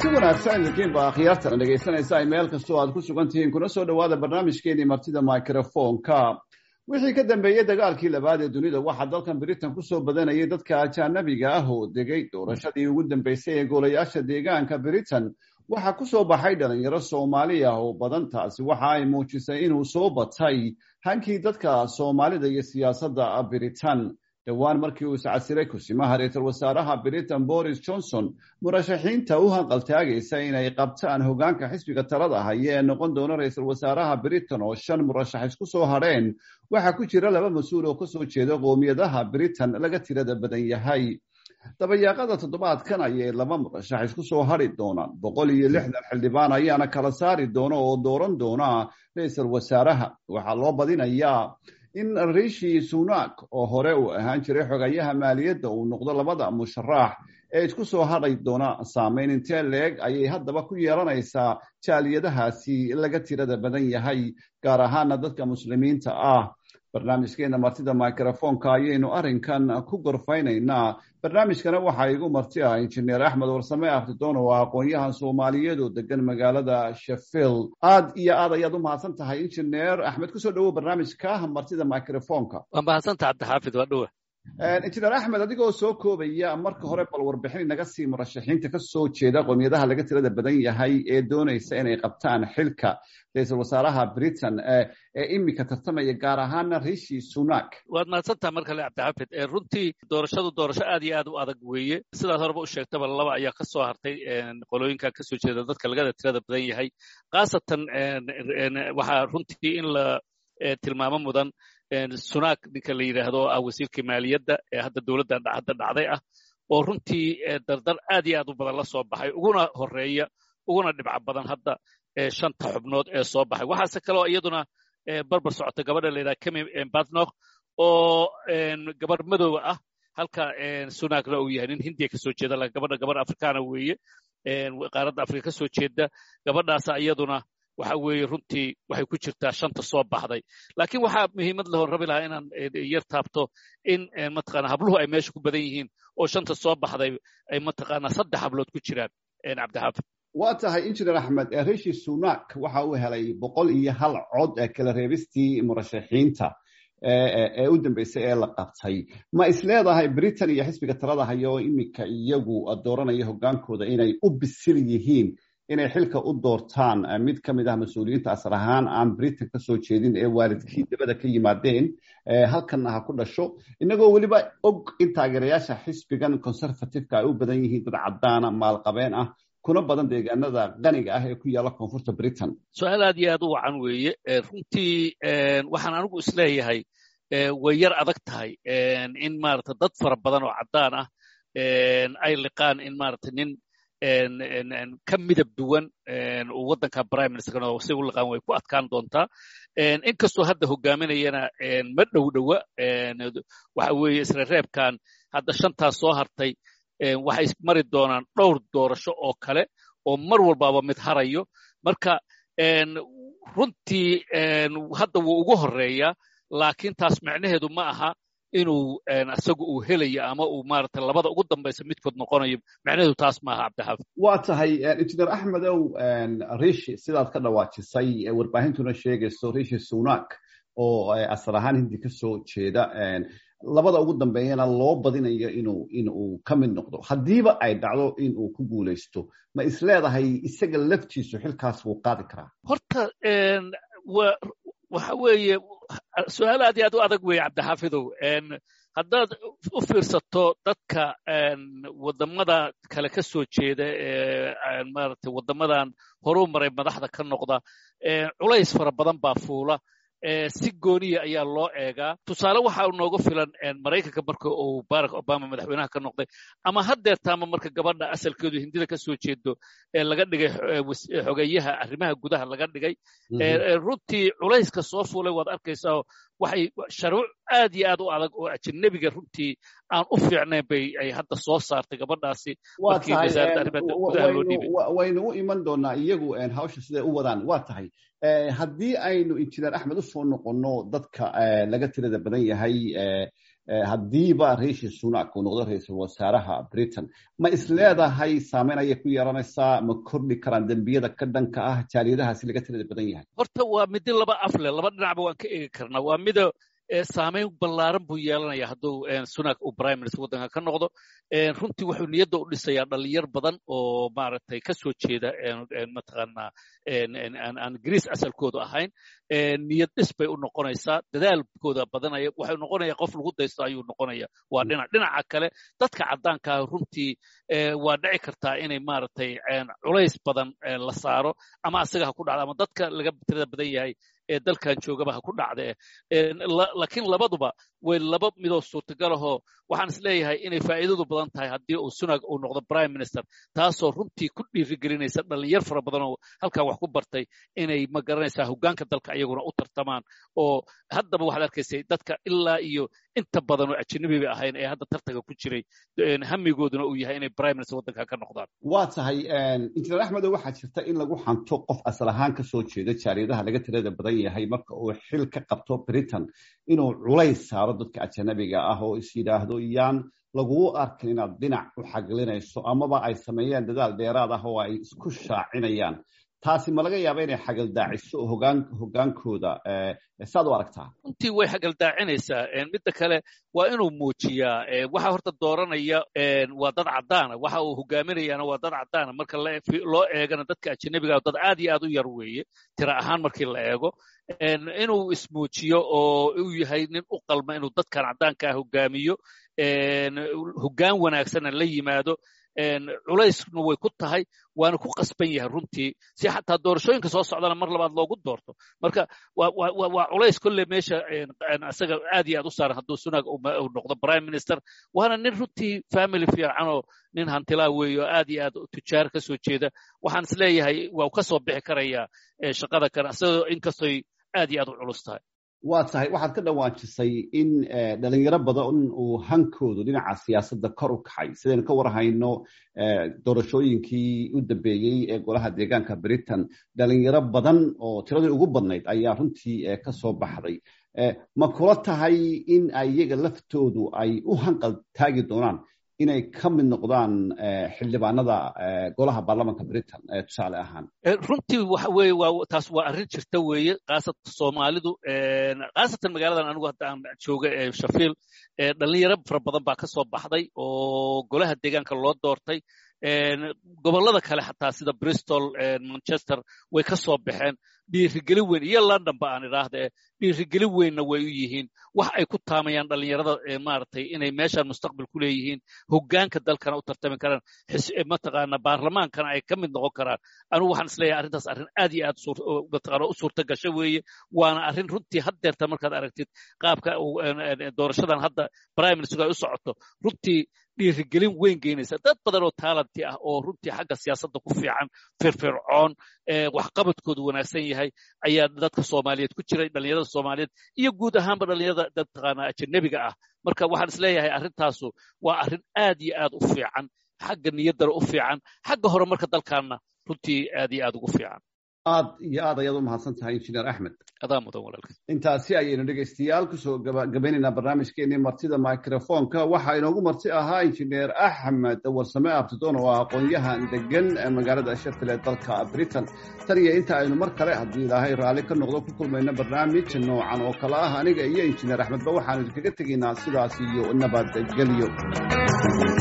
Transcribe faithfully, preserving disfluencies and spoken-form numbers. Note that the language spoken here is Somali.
kulanti wanaagsan idinkiin baa khiyaartan dhegaysanaysa ay meel kastoo aad ku sugan tihiin kuna soo dhowaada barnaamijkeenii martida microfonka wixii ka dambeeyey dagaalkii labaad ee dunida waxaa dalkan Britain kusoo badanayay dadka ajanabiga ah oo degay doorashadii ugu dambeysay ee golayaasha deegaanka Britain waxaa kusoo baxay dhalinyaro Soomaali ah oo badan taasi waxa ay muujisay inuu soo batay hankii dadka Soomaalida iyo siyaasadda Britain dhawaan markii uu iscasiray kusimaha ra'iisul wasaaraha Britain Boris Johnson murashaxiinta u hanqaltaagaysa inay qabtaan hogaanka xisbiga talada haya ee noqon doona ra'iisul wasaaraha Britain oo shan murashax isku soo hareen waxa ku jira laba mas'uul oo ka soo jeeda qoomiyadaha Britain laga tirada badan yahay dabayaaqada toddobaadkan ayay laba murashax isku soo hari doonaan boqol iyo lixdan xildhibaan ayaana kala saari doona oo dooran doona ra'iisul wasaaraha waxaa loo badinayaa in Rishi Sunak oo hore uu ahaan jiray xogayaha maaliyadda uu noqdo labada musharax ee isku soo hadhay doona saameyn intee leeg ayay haddaba ku yeelanaysaa jaaliyadahaasi laga tirada badan yahay gaar ahaana dadka muslimiinta ah barnaamijkeena martida microfonka ayaynu arrinkan ku gorfaynaynaa barnaamijkana waxaa igu marti ah injineer axmed warsame aftidoon oo aqoon-yahan Soomaaliyeed oo degan magaalada Sheffield aad iyo aad ayaad u mahadsan tahay injineer axmed kusoo dhawow barnaamijka martida microfonka waa mahadsantahay cabdixaafid waa dhowa injineer axmed adigoo soo koobaya marka hore bal warbixin naga sii murashaxiinta ka soo jeeda qoomiyadaha laga tirada badan yahay ee doonaysa inay qabtaan xilka ra'iisul wasaaraha Britain ee imika tartamaya gaar ahaana Rishi Sunak waad mahadsantahay mar kale cabdixaafid runtii doorashadu doorasho aad iyo aad u adag weeye sidaas horeba u sheegtaba laba ayaa ka soo hartay qolooyinka ka soo jeeda dadka laga tirada badan yahay khaasatan waxaa runtii in la tilmaamo mudan Sunak ninka la yiraahdo ah wasiirka maaliyadda ee hadda dawladda hadda dhacday ah oo runtii dardar aad iyo aad u badan la soo baxay uguna horeeya uguna dhibca badan hadda shanta xubnood ee soo baxay waxaase kaloo iyaduna barbar socota gabadha la yiraahdo Kemi Badnoch oo gabadh madow ah halka Sunakna uu yahay nin Hindiya ka soo jeeda la gabadha gabadh Afrikaana weeye qaaradda Afrika ka soo jeeda gabadhaas iyaduna waxa weeye runtii waxay ku jirtaa shanta soo baxday laakiin waxa muhiimad leh oo rabi lahaa inaan yar taabto in mataqaana habluhu ay meesha ku badan yihiin oo shanta soo baxday ay mataqaana saddex hablood ku jiraan cabdixaafid waa tahay injineer axmed Rishi Sunak waxa uu helay boqol iyo hal cod ee kala reebistii murashaxiinta ee u dambeysay ee la qabtay ma isleedahay Britain iyo xisbiga talada haya oo imika iyagu dooranaya hogaankooda inay u bisil yihiin inay xilka u doortaan mid ka mid ah mas'uuliyiinta asal ahaan aan Britain ka soo jeedin ee waalidkii dibadda ka yimaadeen halkan ha ku dhasho inagoo weliba og in taageerayaasha xisbigan conservative-ka ay u badan yihiin dad cadaan maalqabeen ah kuna badan deegaanada qaniga ah ee ku yaala koonfurta Britain su'aal aad iyo aad u wacan weeye runtii waxaan anigu isleeyahay way yar adag tahay in maarata dad fara badan oo cadaan ah ay liqaan in maarata nin ka midab duwan uu waddanka prime minister oo si u liqaan way ku adkaan doontaa inkastoo hadda hogaaminayana ma dhow dhowa waxa weeye isla reebkan hadda shantaas soo hartay waxay mari doonaan dhowr doorasho oo kale oo mar walbaaba mid harayo marka runtii hadda wuu ugu horeeyaa laakiin taas macnaheedu ma aha inuu asagu uu helayo ama uu maarata labada ugu dambaysa midkood noqonayo macnaheedu taas ma aha cabdixaafid waa tahay injineer axmedow Rishi sidaad ka dhawaajisay warbaahintuna sheegayso Rishi Sunak oo asal ahaan hindi ka soo jeeda labada ugu dambeeyana loo badinayo inuu inuu ka mid noqdo haddiiba ay dhacdo inuu ku guulaysto ma isleedahay isaga laftiisu xilkaas wuu qaadi karaa horta waxa weeye su'aal aad iyo aad u adag weeye cabdixaafidow haddaad u fiirsato dadka waddamada kale ka soo jeeda ee maaragtay waddamadan horuu maray madaxda ka noqda culays fara badan baa fuula si gooniya ayaa loo eegaa tusaale waxa nooga filan Mareykanka marka uu Barack Obama madaxweynaha ka noqday ama haddeertaama marka gabadha asalkeedu hindida ka soo jeedo ee laga dhigay xogayaha arrimaha gudaha laga dhigay runtii culayska soo fuulay waad arkaysaa waxay sharuuc aad iyo aad u adag oo ajnabiga runtii aan u fiicnayn bay ay hadda soo saartay gabadhaasi markii wasaaradda arrimaha gudaha loo dhiibay waynu u iman doonaa iyagu hawsha siday u wadaan waa tahay haddii aynu injineer axmed u soo noqonno dadka laga tirada badan yahay haddiiba riishi sunak uu noqdo ra-iisul wasaaraha britain ma isleedahay saameyn ayay ku yeelanaysaa ma kordhi karaan dembiyada ka dhanka ah jaaliyadahaasi laga tirada badan yahay? horta waa midi laba afle laba dhinacba waan ka eegi karnaa. waa mida saameyn ballaaran buu yeelanaya hadduu sunak uu prime minister waddanka ka noqdo. runtii wuxuu niyadda u dhisayaa dhalinyar badan oo maaragtay ka soo jeeda mataqaanaa aan Greece asalkoodu ahayn. niyad dhis bay u noqonaysaa, dadaalkooda badanaya, waxay noqonaya qof lagu daysto ayuu noqonaya. waa dhinac dhinaca kale dadka caddaanka runtii waa dhici kartaa inay maaragtay culays badan la saaro ama asaga ha ku dhacdo ama dadka laga tirada badan yahay ee dalkan joogaba ha ku dhacde. laakiin labaduba way laba midoo suurtagalahoo waxaan is leeyahay inay faa'iidadu badan tahay haddii uu sunak uu noqdo prime minister, taasoo runtii ku dhiirigelinaysa dhalinyar fara badan oo halkan wax ku bartay inay ma garanaysaa hoggaanka dalka iyaguna u tartamaan. oo haddaba waxaad arkaysay dadka ilaa iyo inta badan oo ajnabiba ahayn ee hadda tartanka ku jiray hamigooduna uu yahay inay prime minister waddanka ka noqdaan. waa tahay injineer axmedo, waxaa jirta in lagu xanto qof asal ahaan ka soo jeeda jaaliyadaha laga tirada badan yahay marka uu xil ka qabto britain inuu culays saaro dadka ajanabiga ah oo is yidhaahdo iyaan laguu arkin inaad dhinac u xaglinayso amaba ay sameeyaan dadaal dheeraad ah oo ay isku shaacinayaan. taasi ma laga yaaba inay xagaldaaciso hogaan hoggaankooda? saad u aragtaa? runtii way xagaldaacinaysaa. midda kale waa inuu muujiyaa waxa horta dooranaya waa dad caddaana, waxa uu hogaaminayaana waa dad caddaana. marka loo eegana dadka ajanabiga dad aad iyo aad u yar weeye tira ahaan markii la eego. inuu ismuujiyo oo uu yahay nin u qalma inuu dadkan caddaankaa hogaamiyo, hoggaan wanaagsanna la yimaado. culaysna way ku tahay, waana ku qasban yahay runtii si xataa doorashooyinka soo socdana mar labaad loogu doorto. marka waa culays kolle meesha isaga aad iyo aad u saaran hadduu sunak uu noqdo prime minister. waana nin runtii family fiican oo nin hantilaa weeye oo aad iyo aad tujaar ka soo jeeda. waxaan is leeyahay waa ka soo bixi karayaa shaqada kan isagoo inkastoy aad iyo aad u culus tahay. waa tahay waxaad ka dhawaajisay in dhalinyaro badan uu hankoodu dhinaca siyaasadda kor u kacay. sidaynu ka warhayno doorashooyinkii u dambeeyey ee golaha deegaanka britain dhalinyaro badan oo tiradii ugu badnayd ayaa runtii ka soo baxday. ma kula tahay in iyaga laftoodu ay u hanqal taagi doonaan inay ka mid noqdaan xildhibaanada golaha baarlamaanka britain tusaale ahaan? runtii waxa weeye waa taas waa arrin jirta weeye, khaasatan soomaalidu, khaasatan magaaladan anigu hadda aan jooga ee Sheffield, dhalinyaro fara badan baa ka soo baxday oo golaha deegaanka loo doortay. gobollada kale xataa sida Bristol, Manchester way ka soo baxeen. dhiirigelin weyn iyo London ba aan idhaahde dhiirigelin weynna way u yihiin. wax ay ku taamayaan dhalinyarada maaragtay inay meeshaan mustaqbal ku leeyihiin, hoggaanka dalkana u tartami karaan, mataqaana baarlamaankana ay ka mid noqon karaan. anigu waxaan isleeyahay arrintaas arrin aad iyo aad mataqaana u suurta gasho weeye. waana arrin runtii haddeerta markaad aragtid qaabka doorashadan hadda prime minister ay u socoto runtii dhiirigelin weyn geynaysa. dad badan oo taalanti ah oo runtii xagga siyaasadda ku fiican, firfircoon, waxqabadkoodu wanaagsan yahay ayaa dadka Soomaaliyeed ku jiray, dhalinyarada Soomaaliyeed iyo guud ahaanba dhalinyarada dad taqaana ajnabiga ah. marka waxaan isleeyahay arrintaasu waa arrin aad iyo aad u fiican, xagga niyaddana u fiican, xagga horumarka dalkaanna runtii aad iyo aad ugu fiican. aad iyo aad ayaad u mahadsan tahay injineer axmed. adaa mudan walaalka. intaasi ayaynu dhegaystayaal kusoo gabagabaynaynaa barnaamijkeenii martida microfonka. waxaa inoogu marti ahaa injineer axmed warsame abtidoon oo ah aqoon-yahan degan magaalada Sheffield ee dalka britain. tan iyo inta aynu mar kale haddii ilaahay raalli ka noqdo ku kulmayno barnaamij noocan oo kale ah aniga iyo injineer axmedba waxaanu idinkaga tegaynaa sidaas iyo nabadgelyo.